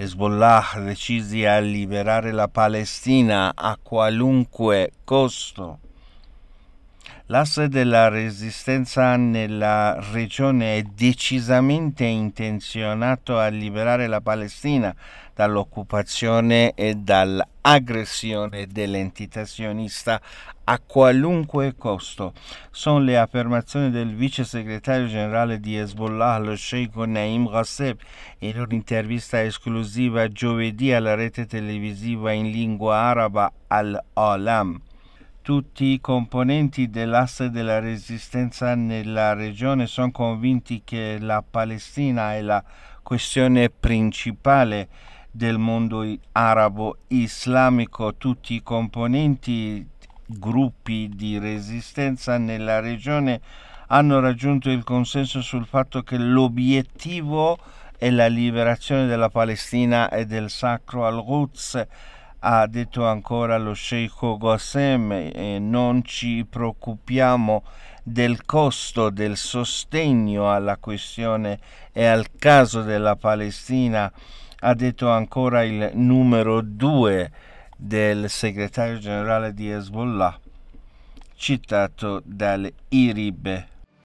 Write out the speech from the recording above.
Hezbollah decisi a liberare la Palestina a qualunque costo. L'asse della resistenza nella regione è decisamente intenzionato a liberare la Palestina dall'occupazione e dall'aggressione dell'entità sionista a qualunque costo. Sono le affermazioni del vice segretario generale di Hezbollah, lo Sheikh Naim Ghaseb, in un'intervista esclusiva giovedì alla rete televisiva in lingua araba Al-Alam. Tutti i componenti dell'asse della resistenza nella regione sono convinti che la Palestina è la questione principale del mondo arabo islamico. Tutti i componenti, gruppi di resistenza nella regione hanno raggiunto il consenso sul fatto che l'obiettivo è la liberazione della Palestina e del Sacro Al-Quds. Ha detto ancora lo Sheikh Qassem, non ci preoccupiamo del costo del sostegno alla questione e al caso della Palestina, ha detto ancora il numero 2 del segretario generale di Hezbollah, citato dall'IRIB.